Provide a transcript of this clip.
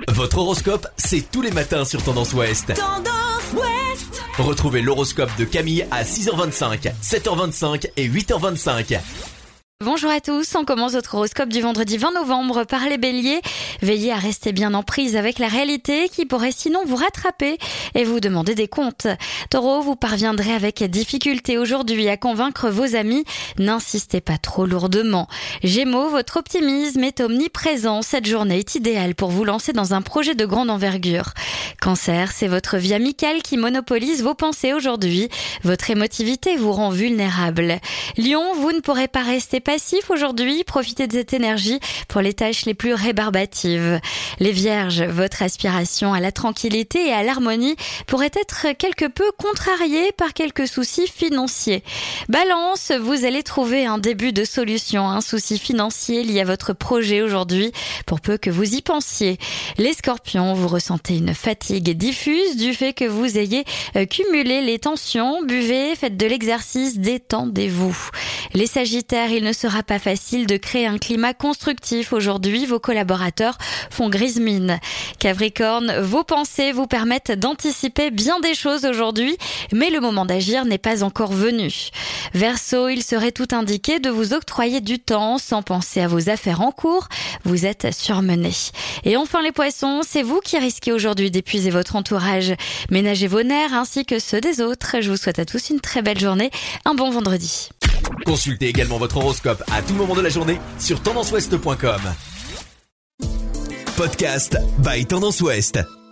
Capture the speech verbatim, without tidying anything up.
Votre horoscope, c'est tous les matins sur Tendance Ouest. Tendance Ouest. Retrouvez l'horoscope de Camille à six heures vingt-cinq, sept heures vingt-cinq et huit heures vingt-cinq. Bonjour à tous, on commence votre horoscope du vendredi vingt novembre par les béliers. Veillez à rester bien en prise avec la réalité qui pourrait sinon vous rattraper et vous demander des comptes. Taureau, vous parviendrez avec difficulté aujourd'hui à convaincre vos amis. N'insistez pas trop lourdement. Gémeaux, votre optimisme est omniprésent. Cette journée est idéale pour vous lancer dans un projet de grande envergure. Cancer, c'est votre vie amicale qui monopolise vos pensées aujourd'hui. Votre émotivité vous rend vulnérable. Lion, vous ne pourrez pas rester passif aujourd'hui, profitez de cette énergie pour les tâches les plus rébarbatives. Les vierges, votre aspiration à la tranquillité et à l'harmonie pourrait être quelque peu contrariée par quelques soucis financiers. Balance, vous allez trouver un début de solution à un souci financier lié à votre projet aujourd'hui, pour peu que vous y pensiez. Les scorpions, vous ressentez une fatigue diffuse du fait que vous ayez cumulé les tensions, buvez, faites de l'exercice, détendez-vous. Les sagittaires, il ne sera pas facile de créer un climat constructif aujourd'hui, vos collaborateurs font grise mine. Capricorne, vos pensées vous permettent d'anticiper bien des choses aujourd'hui, mais le moment d'agir n'est pas encore venu. Verseau, il serait tout indiqué de vous octroyer du temps sans penser à vos affaires en cours, vous êtes surmené. Et enfin les poissons, c'est vous qui risquez aujourd'hui d'épuiser votre entourage. Ménagez vos nerfs ainsi que ceux des autres. Je vous souhaite à tous une très belle journée, un bon vendredi. Consultez également votre horoscope à tout moment de la journée sur tendance ouest point com. Podcast by Tendance Ouest.